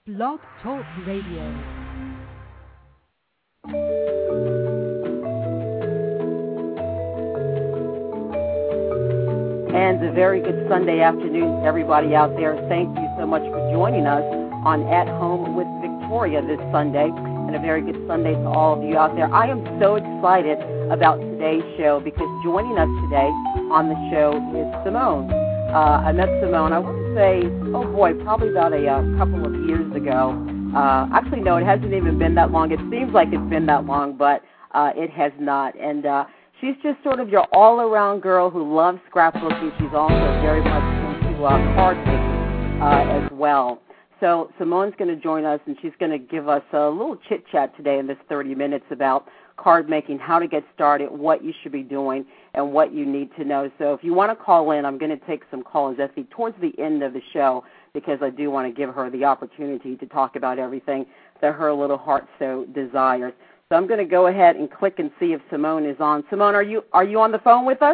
Blog Talk Radio. And a very good Sunday afternoon to everybody out there. Thank you so much for joining us on At Home with Victoria this Sunday. And a very good Sunday to all of you out there. I am so excited about today's show because joining us today on the show is Simone. I met Simone, I want to say, probably about a couple of years ago. Actually, no, it hasn't even been that long. It seems like it's been that long, but it has not. And she's just sort of your all-around girl who loves scrapbooking. She's also very much into card making as well. So Simone's going to join us, and she's going to give us a little chit-chat today in this 30 minutes about card making, how to get started, what you should be doing, and what you need to know. So if you want to call in, I'm going to take some calls towards the end of the show because I do want to give her the opportunity to talk about everything that her little heart so desires. So I'm going to go ahead and click and see if Simone is on. Simone, are you on the phone with us?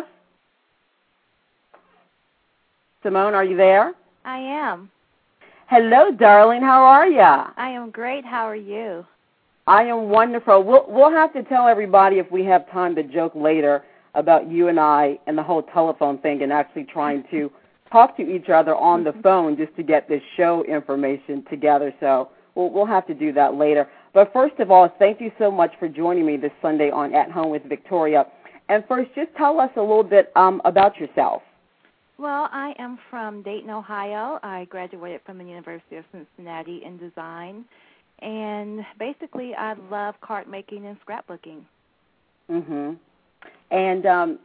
Simone, are you there? I am. Hello, darling. How are you? I am great. How are you? I am wonderful. We'll have to tell everybody if we have time to joke later about you and I and the whole telephone thing and actually trying to talk to each other on the phone just to get this show information together. So we'll have to do that later. But first of all, thank you so much for joining me this Sunday on At Home with Victoria. And first, just tell us a little bit about yourself. Well, I am from Dayton, Ohio. I graduated from the University of Cincinnati in design. And basically, I love card making and scrapbooking. Mhm. And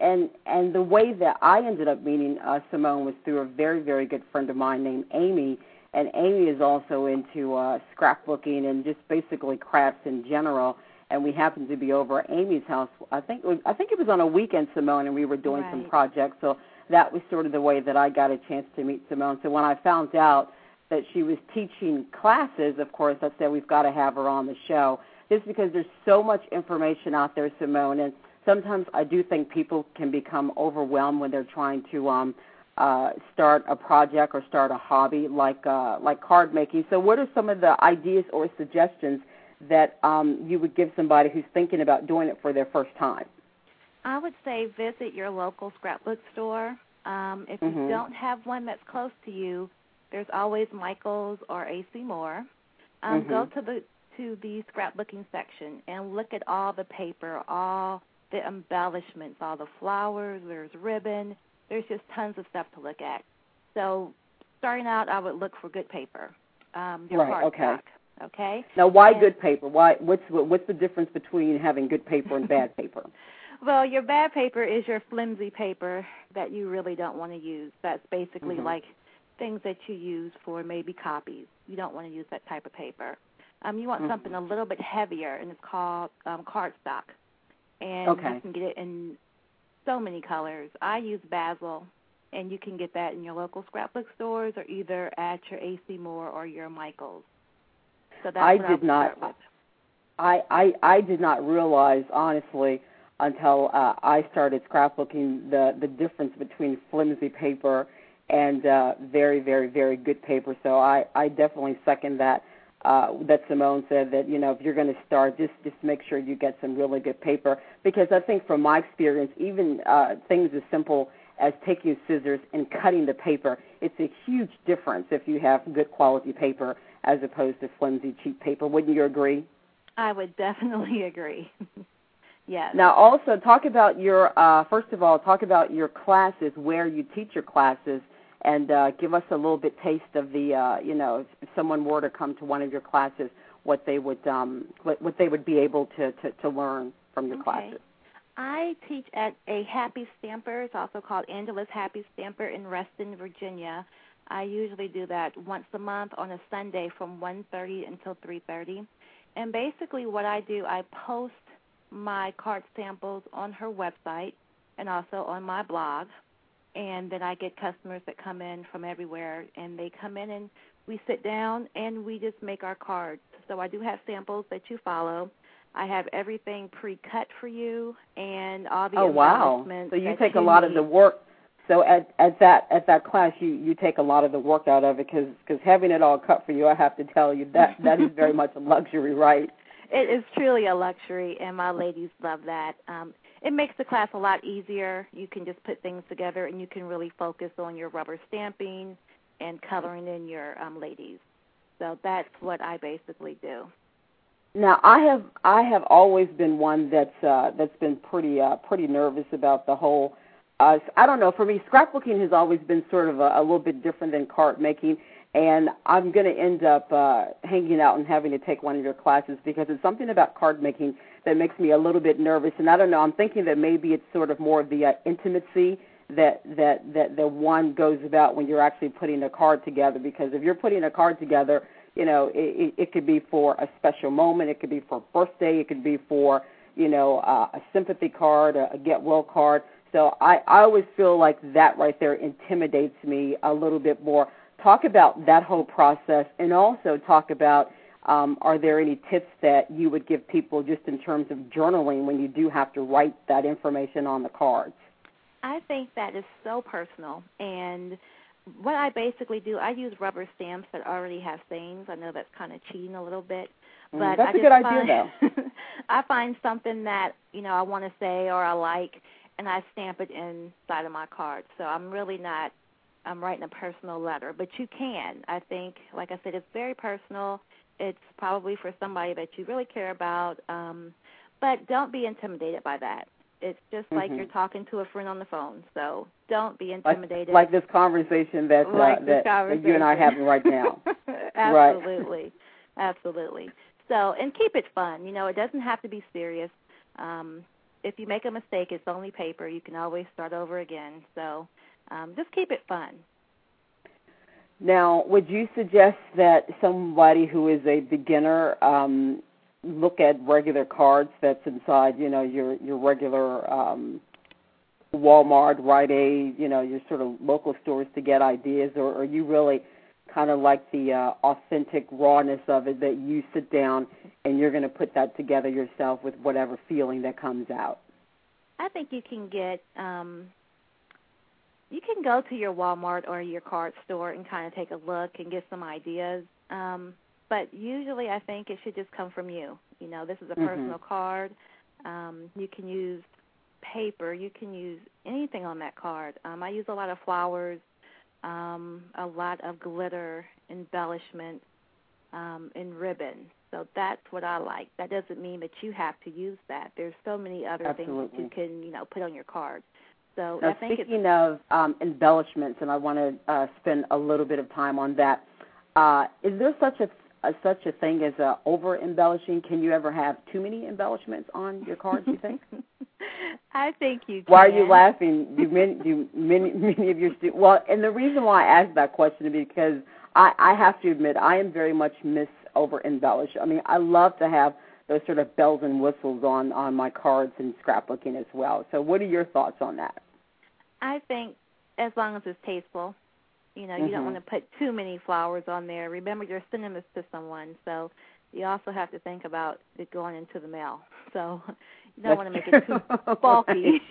the way that I ended up meeting Simone was through a very, very good friend of mine named Amy. And Amy is also into scrapbooking and just basically crafts in general. And we happened to be over at Amy's house. I think it was on a weekend, Simone, and we were doing some projects. So that was sort of the way that I got a chance to meet Simone. So when I found out that she was teaching classes, of course, I said we've got to have her on the show. Just because there's so much information out there, Simone, and sometimes I do think people can become overwhelmed when they're trying to start a project or start a hobby like card making. So what are some of the ideas or suggestions that you would give somebody who's thinking about doing it for their first time? I would say visit your local scrapbook store. If you don't have one that's close to you, there's always Michael's or A.C. Moore. Go to the scrapbooking section and look at all the paper, all the embellishments, all the flowers, there's ribbon. There's just tons of stuff to look at. So starting out, I would look for good paper. Cardstock. Okay. Now, why good paper? What's the difference between having good paper and bad paper? Well, your bad paper is your flimsy paper that you really don't want to use. That's basically like things that you use for maybe copies. You don't want to use that type of paper. You want something a little bit heavier, and it's called cardstock. And you can get it in so many colors. I use Basil, and you can get that in your local scrapbook stores or either at your A.C. Moore or your Michael's. So that's what I would start with. I did not realize, honestly, until I started scrapbooking the difference between flimsy paper and very, very, very good paper. So I definitely second that Simone said that, if you're going to start, just make sure you get some really good paper. Because I think from my experience, even things as simple as taking scissors and cutting the paper, it's a huge difference if you have good quality paper as opposed to flimsy, cheap paper. Wouldn't you agree? I would definitely agree. Yes. Now, also talk about your your classes, where you teach your classes, and give us a little bit taste of the, if someone were to come to one of your classes, what they would be able to learn from your classes. I teach at a Happy Stamper. It's also called Angela's Happy Stamper in Reston, Virginia. I usually do that once a month on a Sunday from 1:30 until 3:30. And basically what I do, I post my card samples on her website and also on my blog. And then I get customers that come in from everywhere, and they come in and we sit down and we just make our cards. So I do have samples that you follow. I have everything pre-cut for you and all the embellishments. So you take a lot of the work. So at that class, you take a lot of the work out of it because having it all cut for you, I have to tell you that is very much a luxury, right? It is truly a luxury, and my ladies love that. It makes the class a lot easier. You can just put things together, and you can really focus on your rubber stamping and coloring in your ladies. So that's what I basically do. Now, I have always been one that's been pretty nervous about the whole. I don't know. For me, scrapbooking has always been sort of a little bit different than card making, and I'm going to end up hanging out and having to take one of your classes because it's something about card making that makes me a little bit nervous. And I don't know. I'm thinking that maybe it's sort of more of the intimacy that one goes about when you're actually putting a card together. Because if you're putting a card together, you know, it could be for a special moment. It could be for a birthday. It could be for, you know, a sympathy card, a get well card. So I always feel like that right there intimidates me a little bit more. Talk about that whole process, and also talk about are there any tips that you would give people just in terms of journaling when you do have to write that information on the cards? I think that is so personal, and what I basically do, I use rubber stamps that already have sayings. I know that's kind of cheating a little bit, but that's a good idea, though. I find something that, you know, I want to say or I like, and I stamp it inside of my card. So I'm writing a personal letter. But you can. I think, like I said, it's very personal. It's probably for somebody that you really care about. But don't be intimidated by that. It's just like you're talking to a friend on the phone. So don't be intimidated. Like this conversation that you and I are having right now. Absolutely. Right. Absolutely. So, and keep it fun. You know, it doesn't have to be serious. If you make a mistake, it's only paper. You can always start over again. So just keep it fun. Now, would you suggest that somebody who is a beginner look at regular cards that's inside, you know, your regular Walmart, Rite Aid, you know, your sort of local stores to get ideas, or are you really kind of like the authentic rawness of it that you sit down and you're going to put that together yourself with whatever feeling that comes out? I think you can get you can go to your Walmart or your card store and kind of take a look and get some ideas. But usually I think it should just come from you. You know, this is a personal card. You can use paper. You can use anything on that card. I use a lot of flowers, a lot of glitter, embellishments, and ribbon. So that's what I like. That doesn't mean that you have to use that. There's so many other things that you can, you know, put on your card. So now, I think speaking of embellishments, and I want to spend a little bit of time on that, is there such a thing as over-embellishing? Can you ever have too many embellishments on your cards, you think? I think you can. Why are you laughing? Do many of your students? Well, and the reason why I asked that question is because I have to admit I am very much over-embellish. I mean, I love to have those sort of bells and whistles on my cards and scrapbooking as well. So what are your thoughts on that? I think as long as it's tasteful. You know, you don't want to put too many flowers on there. Remember, you're sending this to someone, so you also have to think about it going into the mail. So you don't want to make it too bulky,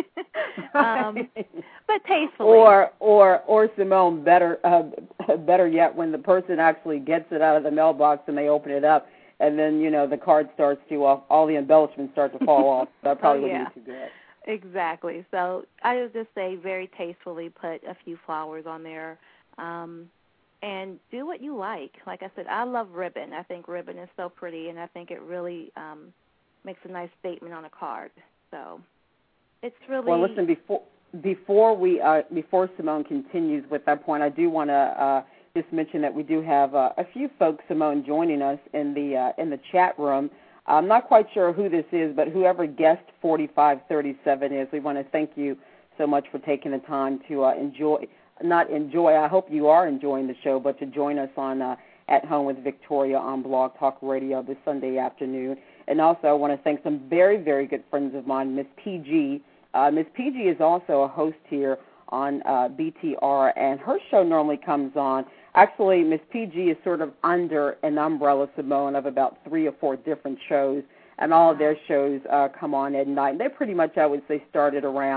but tastefully. Or Simone, better yet, when the person actually gets it out of the mailbox and they open it up, and then, you know, the card starts to all the embellishments start to fall off. That probably wouldn't be too good. Exactly. So I would just say very tastefully put a few flowers on there, and do what you like. Like I said, I love ribbon. I think ribbon is so pretty, and I think it really makes a nice statement on a card. So it's really... Well, listen, before Simone continues with that point, I do want to just mention that we do have a few folks, Simone, joining us in the chat room. I'm not quite sure who this is, but whoever guest 4537 is, we want to thank you so much for taking the time to I hope you are enjoying the show, but to join us on At Home with Victoria on Blog Talk Radio this Sunday afternoon. And also I want to thank some very, very good friends of mine, Miss PG. Miss PG is also a host here on BTR, and her show normally comes on. Actually, Miss PG is sort of under an umbrella, Simone, of about 3 or 4 different shows, and all of their shows come on at night. And they pretty much, I would say, started around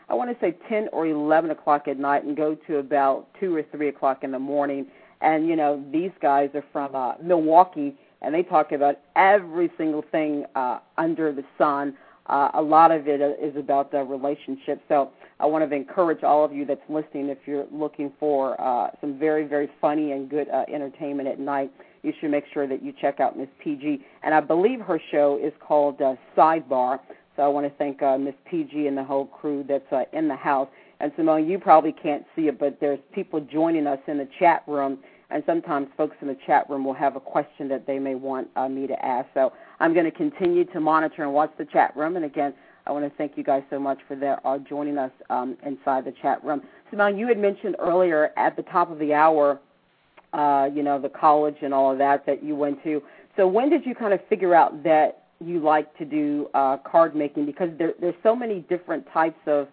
I want to say 10 or 11 o'clock at night and go to about 2 or 3 o'clock in the morning. And, you know, these guys are from Milwaukee, and they talk about every single thing under the sun. A lot of it is about the relationship. So I want to encourage all of you that's listening, if you're looking for some very, very funny and good entertainment at night, you should make sure that you check out Miss PG. And I believe her show is called Sidebar. So I want to thank Miss PG and the whole crew that's in the house. And, Simone, you probably can't see it, but there's people joining us in the chat room. And sometimes folks in the chat room will have a question that they may want me to ask. So I'm going to continue to monitor and watch the chat room. And, again, I want to thank you guys so much for joining us inside the chat room. Simone, you had mentioned earlier at the top of the hour, you know, the college and all of that you went to. So when did you kind of figure out that you like to do card making? Because there's so many different types of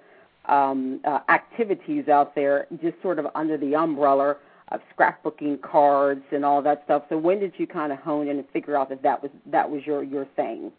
activities out there just sort of under the umbrella of scrapbooking, cards, and all that stuff. So when did you kind of hone in and figure out that was your thing?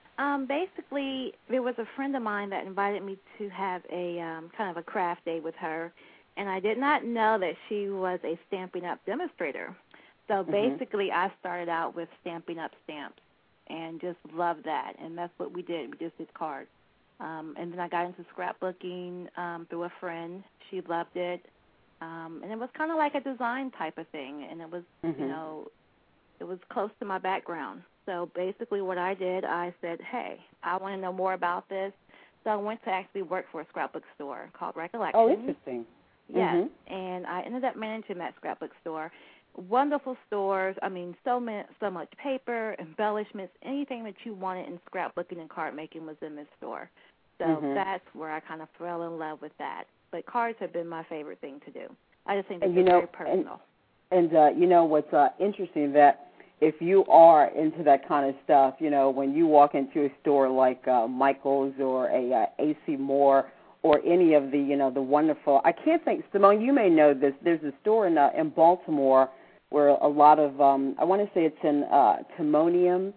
Basically, there was a friend of mine that invited me to have a kind of a craft day with her, and I did not know that she was a Stampin' Up! Demonstrator. So basically, I started out with Stampin' Up! Stamps and just loved that, and that's what we did. We just did cards. And then I got into scrapbooking through a friend. She loved it. And it was kind of like a design type of thing, and it was, you know, it was close to my background. So basically what I did, I said, hey, I want to know more about this. So I went to actually work for a scrapbook store called Recollection. Oh, interesting. Yes, and I ended up managing that scrapbook store. Wonderful stores. I mean, so much paper, embellishments, anything that you wanted in scrapbooking and card making was in this store. So that's where I kind of fell in love with that. But cards have been my favorite thing to do. I just think they're very personal. And you know what's interesting, that if you are into that kind of stuff, you know, when you walk into a store like Michael's or a A.C. Moore or any of the, you know, the wonderful, I can't think, Simone, you may know this, there's a store in Baltimore where a lot of, I want to say it's in Timonium,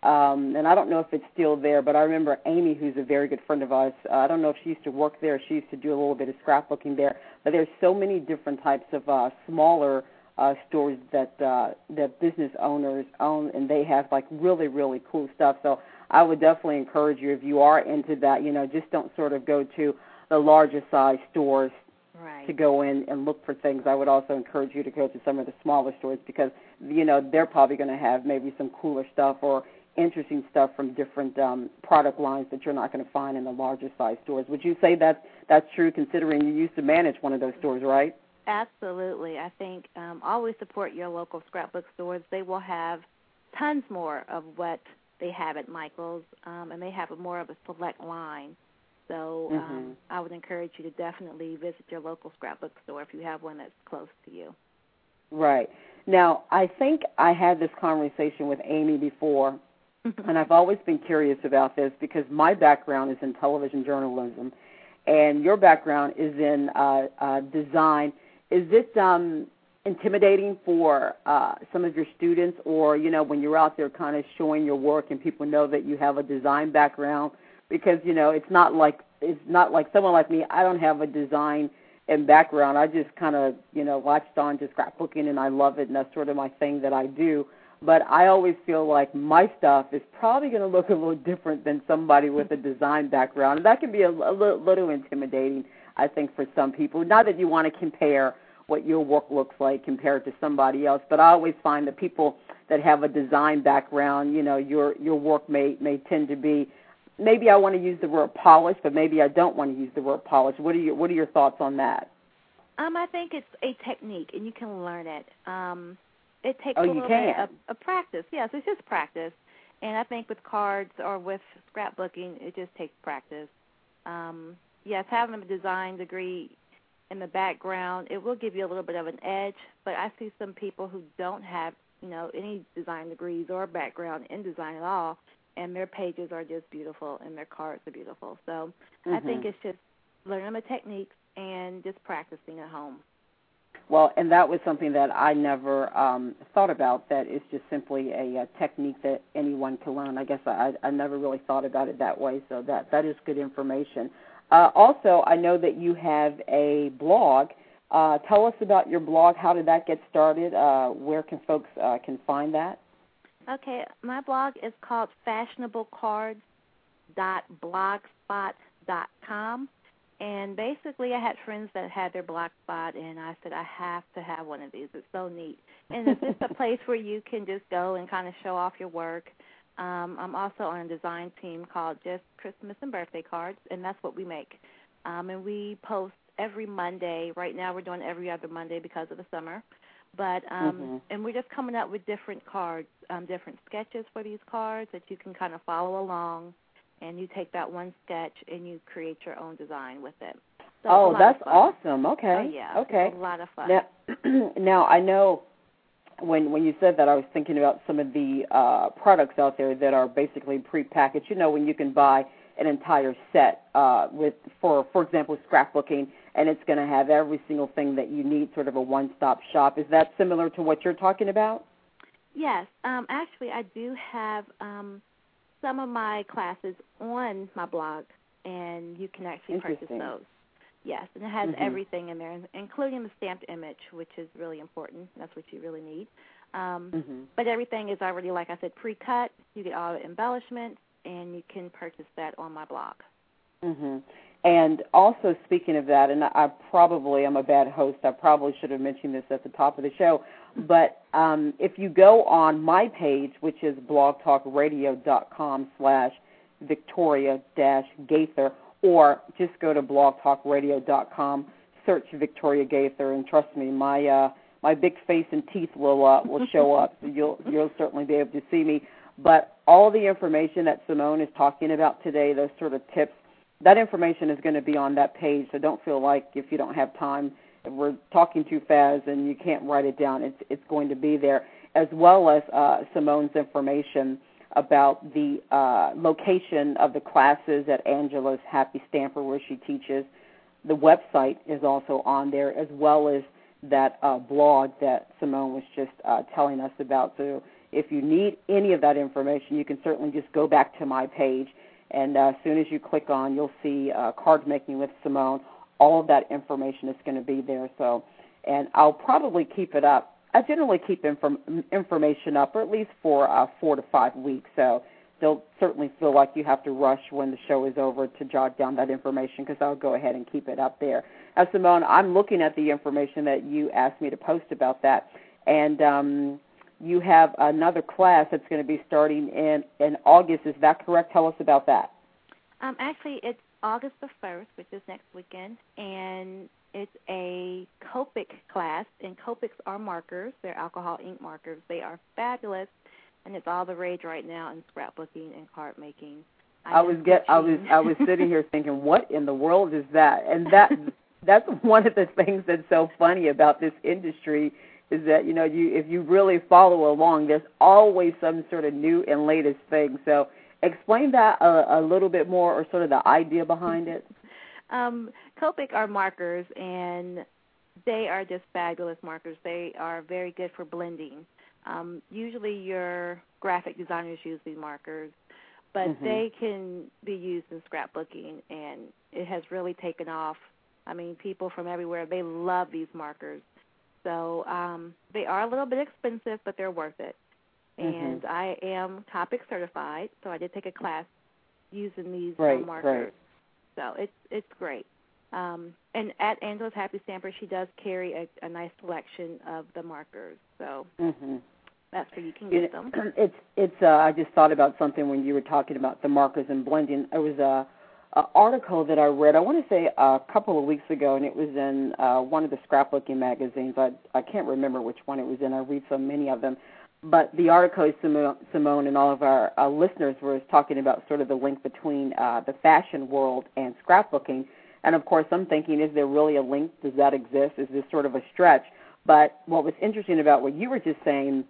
and I don't know if it's still there, but I remember Amy, who's a very good friend of ours, I don't know if she used to work there, she used to do a little bit of scrapbooking there, but there's so many different types of smaller stores that business owners own, and they have, like, really, really cool stuff. So I would definitely encourage you, if you are into that, you know, just don't sort of go to the larger size stores to go in and look for things. I would also encourage you to go to some of the smaller stores because, you know, they're probably going to have maybe some cooler stuff or interesting stuff from different product lines that you're not going to find in the larger size stores. Would you say that's true, considering you used to manage one of those stores, right? Absolutely. I think always support your local scrapbook stores. They will have tons more of what they have at Michael's, and they have more of a select line. So I would encourage you to definitely visit your local scrapbook store if you have one that's close to you. Right. Now, I think I had this conversation with Amy before, and I've always been curious about this because my background is in television journalism, and your background is in design. Is it intimidating for some of your students, or, you know, when you're out there kind of showing your work and people know that you have a design background? Because, you know, it's not like someone like me. I don't have a design and background. I just kind of, you know, latched on to scrapbooking, and I love it, and that's sort of my thing that I do. But I always feel like my stuff is probably going to look a little different than somebody with a design background. And that can be a little intimidating, I think, for some people. Not that you want to compare what your work looks like compared to somebody else, but I always find that people that have a design background, you know, your work may tend to be, maybe I want to use the word polished, but maybe I don't want to use the word polished. What are your thoughts on that? I think it's a technique, and you can learn it. It takes a little bit of practice. Yes, it's just practice. And I think with cards or with scrapbooking, it just takes practice. Yes, having a design degree in the background, it will give you a little bit of an edge, but I see some people who don't have, you know, any design degrees or background in design at all, and their pages are just beautiful and their cards are beautiful. So I think it's just learning the techniques and just practicing at home. Well, and that was something that I never thought about, that it's just simply a technique that anyone can learn. I guess I never really thought about it that way, so that is good information. Also, I know that you have a blog. Tell us about your blog. How did that get started? Where can folks can find that? Okay, my blog is called fashionablecards.blogspot.com. And basically, I had friends that had their blogspot, and I said, I have to have one of these. It's so neat. And it's just a place where you can just go and kind of show off your work. I'm also on a design team called Just Christmas and Birthday Cards, and that's what we make. And we post every Monday. Right now we're doing every other Monday because of the summer. But and we're just coming up with different cards, different sketches for these cards that you can kind of follow along. And you take that one sketch and you create your own design with it. So that's awesome. Okay. Oh, yeah. Okay. It's a lot of fun. Now I know when you said that, I was thinking about some of the products out there that are basically prepackaged. You know, when you can buy an entire set for example, scrapbooking, and it's going to have every single thing that you need, sort of a one-stop shop. Is that similar to what you're talking about? Yes. Actually, I do have some of my classes on my blog, and you can actually purchase those. Yes, and it has everything in there, including the stamped image, which is really important. That's what you really need. But everything is already, like I said, pre-cut. You get all the embellishments, and you can purchase that on my blog. And also, speaking of that, and I'm a bad host. I probably should have mentioned this at the top of the show. But if you go on my page, which is blogtalkradio.com/Victoria-Gaither, or just go to blogtalkradio.com, search Victoria Gaither, and trust me, my big face and teeth will show up. So you'll certainly be able to see me. But all the information that Simone is talking about today, those sort of tips, that information is going to be on that page. So don't feel like if you don't have time, if we're talking too fast and you can't write it down, it's going to be there, as well as Simone's information about the location of the classes at Angela's Happy Stamper where she teaches. The website is also on there, as well as that blog that Simone was just telling us about. So if you need any of that information, you can certainly just go back to my page, and as soon as you click on, you'll see Card Making with Simone. All of that information is going to be there. So, and I'll probably keep it up. I generally keep information up, or at least for 4 to 5 weeks. So don't certainly feel like you have to rush when the show is over to jot down that information, because I'll go ahead and keep it up there. Simone, I'm looking at the information that you asked me to post about that, and you have another class that's going to be starting in August. Is that correct? Tell us about that. Actually, it's August the 1st, which is next weekend, and it's a Copic class, and Copics are markers. They're alcohol ink markers. They are fabulous, and it's all the rage right now in scrapbooking and card making. I was sitting here thinking, what in the world is that? And that's one of the things that's so funny about this industry, is that if you really follow along, there's always some sort of new and latest thing. So explain that a little bit more, or sort of the idea behind it. Copic are markers, and they are just fabulous markers. They are very good for blending. Usually your graphic designers use these markers, but they can be used in scrapbooking, and it has really taken off. I mean, people from everywhere, they love these markers. So they are a little bit expensive, but they're worth it. And I am Copic certified, so I did take a class using these markers. Right. So it's great. And at Angela's Happy Stamper, she does carry a nice selection of the markers. So that's where you can get them. It's. I just thought about something when you were talking about the markers and blending. It was an article that I read, I want to say a couple of weeks ago, and it was in one of the scrapbooking magazines. I can't remember which one it was in. I read so many of them. But the article, Simone and all of our listeners were talking about sort of the link between the fashion world and scrapbooking. And, of course, I'm thinking, is there really a link? Does that exist? Is this sort of a stretch? But what was interesting about what you were just saying,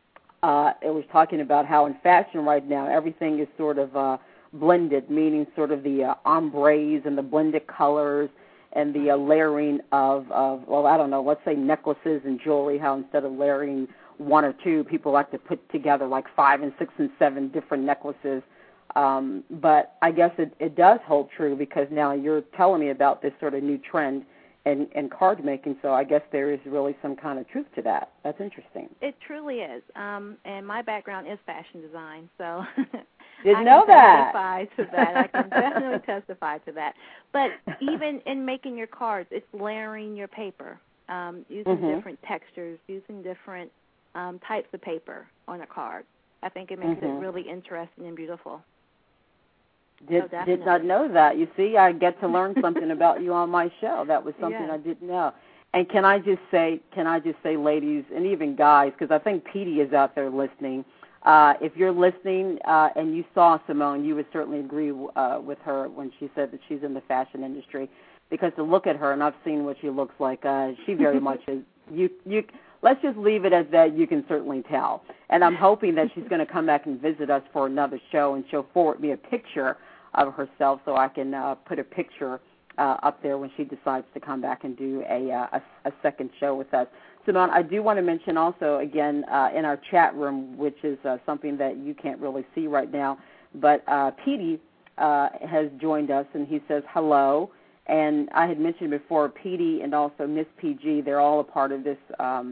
it was talking about how in fashion right now everything is sort of blended, meaning sort of the ombres and the blended colors and the layering of, well, I don't know, let's say necklaces and jewelry, how instead of layering one or two, people like to put together like 5 and 6 and 7 different necklaces. But I guess it does hold true because now you're telling me about this sort of new trend in card making, so I guess there is really some kind of truth to that. That's interesting. It truly is. And my background is fashion design, so Didn't know that. I can testify to that. I can definitely testify to that. But even in making your cards, it's layering your paper, using different textures, using different types of paper on a card. I think it makes it really interesting and beautiful. Did not know that. You see, I get to learn something about you on my show. That was something I didn't know. And can I just say, ladies, and even guys, because I think Petey is out there listening. If you're listening and you saw Simone, you would certainly agree with her when she said that she's in the fashion industry. Because to look at her, and I've seen what she looks like, she very much is. Let's just leave it as that. You can certainly tell. And I'm hoping that she's going to come back and visit us for another show, and she'll forward me a picture of herself so I can put a picture up there when she decides to come back and do a second show with us. Simone, I do want to mention also, again, in our chat room, which is something that you can't really see right now, but Petey has joined us, and he says hello. And I had mentioned before, Petey and also Miss PG, they're all a part of this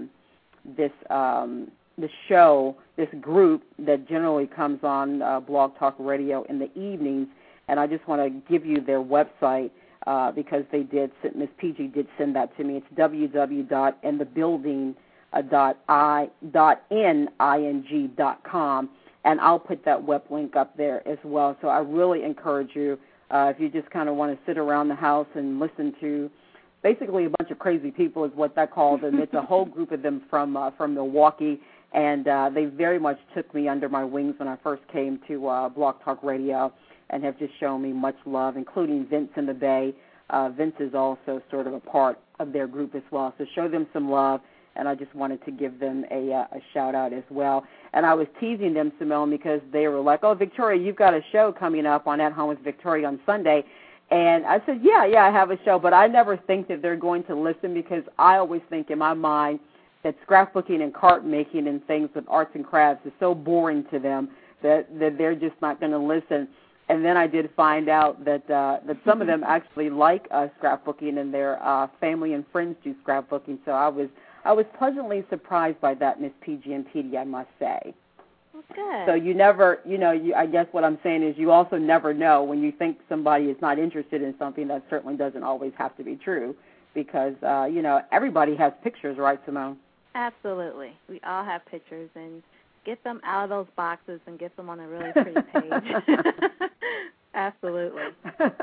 show, this group that generally comes on Blog Talk Radio in the evenings. And I just want to give you their website because Miss PG did send that to me. It's www.inthebuilding.ning.com, and I'll put that web link up there as well. So I really encourage you, if you just kind of want to sit around the house and listen to basically a bunch of crazy people is what that calls them. It's a whole group of them from Milwaukee, and they very much took me under my wings when I first came to Blog Talk Radio and have just shown me much love, including Vince in the Bay. Vince is also sort of a part of their group as well. So show them some love, and I just wanted to give them a shout-out as well. And I was teasing them, Simone, because they were like, oh, Victoria, you've got a show coming up on At Home with Victoria on Sunday. And I said, yeah, I have a show, but I never think that they're going to listen because I always think in my mind that scrapbooking and card making and things with arts and crafts is so boring to them that they're just not going to listen. And then I did find out that some of them actually like scrapbooking and their family and friends do scrapbooking. So I was pleasantly surprised by that, Miss PG and PD, I must say. Good. So you never, I guess what I'm saying is you also never know when you think somebody is not interested in something. That certainly doesn't always have to be true because, everybody has pictures, right, Simone? Absolutely. We all have pictures, and get them out of those boxes and get them on a really pretty page. Absolutely.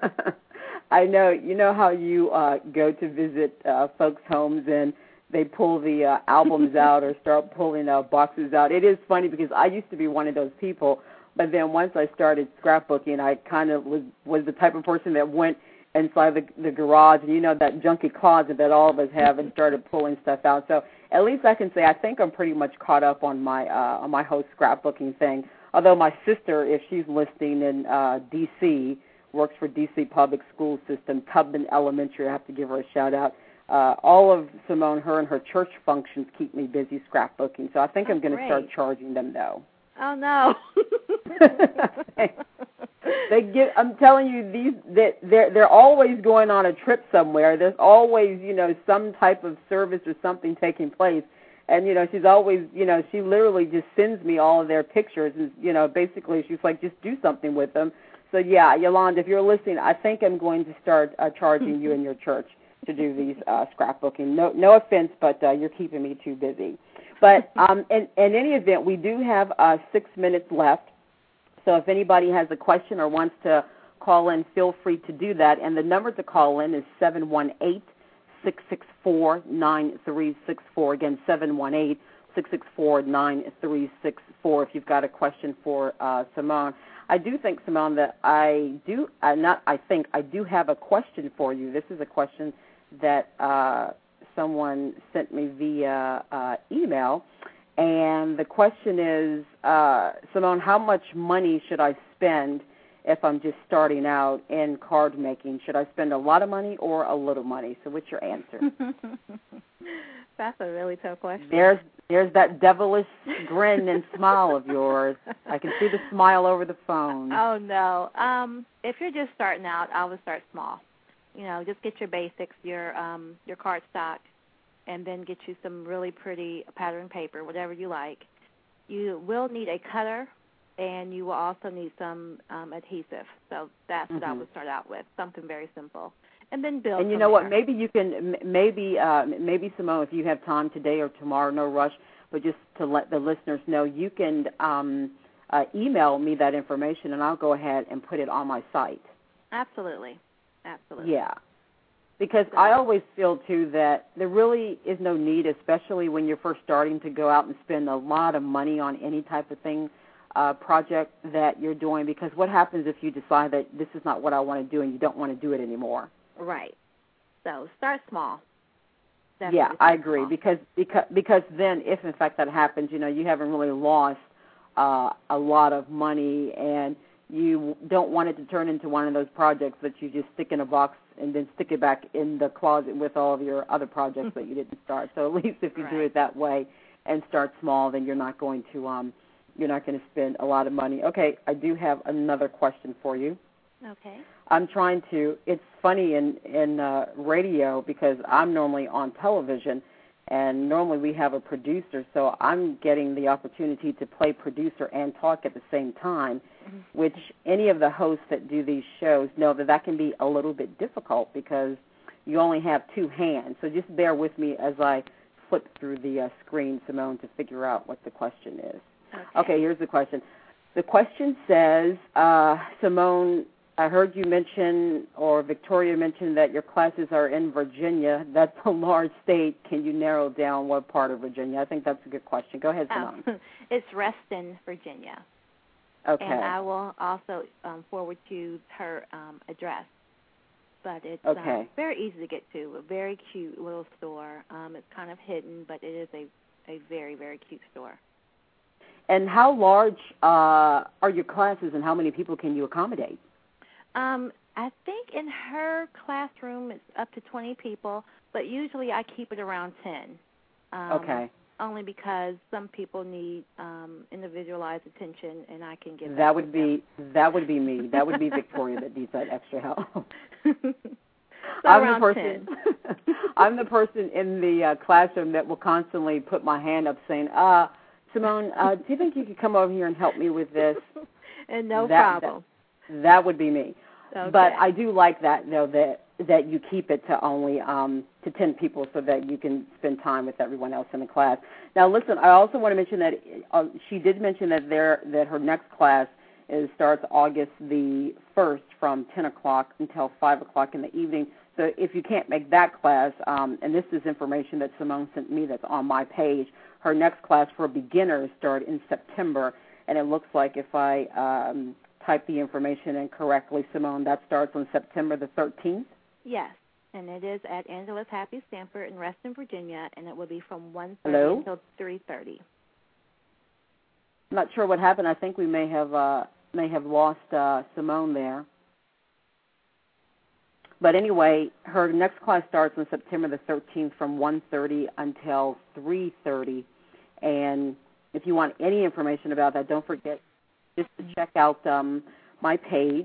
I know. You know how you go to visit folks' homes and they pull the albums out or start pulling boxes out. It is funny because I used to be one of those people, but then once I started scrapbooking, I kind of was the type of person that went inside the garage and that junky closet that all of us have and started pulling stuff out. So at least I can say I think I'm pretty much caught up on my whole scrapbooking thing. Although my sister, if she's listening in D.C., works for D.C. Public School System, Tubman Elementary, I have to give her a shout-out. All of Simone, her and her church functions keep me busy scrapbooking, so I think I'm going to start charging them, though. Oh, no. I'm telling you, they're always going on a trip somewhere. There's always, some type of service or something taking place. And, she's always, she literally just sends me all of their pictures. And, basically she's like, just do something with them. So, yeah, Yolanda, if you're listening, I think I'm going to start charging you and your church to do these scrapbooking. No offense, but you're keeping me too busy. But in any event, we do have 6 minutes left. So if anybody has a question or wants to call in, feel free to do that. And the number to call in is 718-664-9364. Again, 718-664-9364 if you've got a question for Simone. I do think, Simone, that I do have a question for you. This is a question that someone sent me via email. And the question is, Simone, how much money should I spend if I'm just starting out in card making. Should I spend a lot of money or a little money? So what's your answer? That's a really tough question. There's that devilish grin and smile of yours. I can see the smile over the phone. Oh, no. If you're just starting out, I would start small. Just get your basics, your cardstock, and then get you some really pretty pattern paper, whatever you like. You will need a cutter, and you will also need some adhesive. So that's what I would start out with, something very simple. And then build. And you know what? Maybe you can, maybe Simone, if you have time today or tomorrow, no rush, but just to let the listeners know, you can email me that information, and I'll go ahead and put it on my site. Absolutely. Yeah. Because I always feel, too, that there really is no need, especially when you're first starting, to go out and spend a lot of money on any type of thing, project that you're doing, because what happens if you decide that this is not what I want to do and you don't want to do it anymore? Right. So start small. Definitely yeah, I agree, small. because then if, in fact, that happens, you haven't really lost a lot of money, and you don't want it to turn into one of those projects that you just stick in a box and then stick it back in the closet with all of your other projects that you didn't start. So at least if you do it that way and start small, then you're not going to spend a lot of money. Okay, I do have another question for you. Okay. I'm trying to. It's funny in radio, because I'm normally on television, and normally we have a producer, so I'm getting the opportunity to play producer and talk at the same time, which any of the hosts that do these shows know that can be a little bit difficult because you only have two hands. So just bear with me as I flip through the screen, Simone, to figure out what the question is. Okay, here's the question. The question says, Simone, I heard you mention, or Victoria mentioned, that your classes are in Virginia. That's a large state. Can you narrow down what part of Virginia? I think that's a good question. Go ahead, Simone. It's Reston, Virginia. Okay. And I will also forward you her address. But it's very easy to get to, a very cute little store. It's kind of hidden, but it is a very, very cute store. And how large are your classes, and how many people can you accommodate? I think in her classroom it's up to 20 people, but usually I keep it around 10. Only because some people need individualized attention, and I can give that would be me. That would be Victoria that needs that extra help. I'm the person in the classroom that will constantly put my hand up saying, Simone, do you think you could come over here and help me with this? And no problem. That would be me. Okay. But I do like that, though, that you keep it to only to 10 people so that you can spend time with everyone else in the class. Now, listen, I also want to mention that she did mention that her next class starts August the 1st from 10 o'clock until 5 o'clock in the evening. So if you can't make that class, and this is information that Simone sent me that's on my page, her next class for beginners starts in September, and it looks like if I type the information in correctly, Simone, that starts on September the 13th? Yes, and it is at Angela's Happy Stamper in Reston, Virginia, and it will be from 1:30 until 3:30. I'm not sure what happened. I think we may have lost Simone there. But anyway, her next class starts on September the 13th from 1:30 until 3:30. And if you want any information about that, don't forget just to check out my page,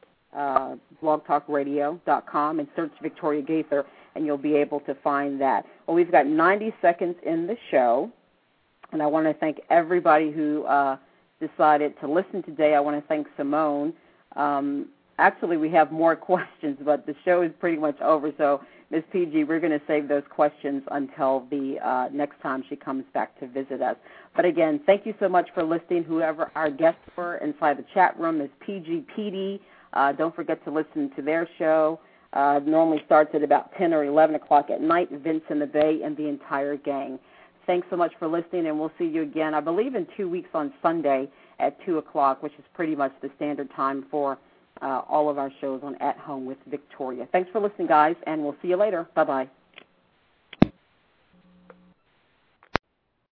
blogtalkradio.com, and search Victoria Gaither, and you'll be able to find that. Well, we've got 90 seconds in the show, and I want to thank everybody who decided to listen today. I want to thank Simone. Actually, we have more questions, but the show is pretty much over, so Ms. PG, we're going to save those questions until the next time she comes back to visit us. But again, thank you so much for listening. Whoever our guests were inside the chat room is PG PD. Don't forget to listen to their show. Normally starts at about 10 or 11 o'clock at night. Vince in the Bay and the entire gang. Thanks so much for listening, and we'll see you again, I believe, in 2 weeks on Sunday at 2 o'clock, which is pretty much the standard time for all of our shows on At Home with Victoria. Thanks for listening, guys, and we'll see you later. Bye-bye.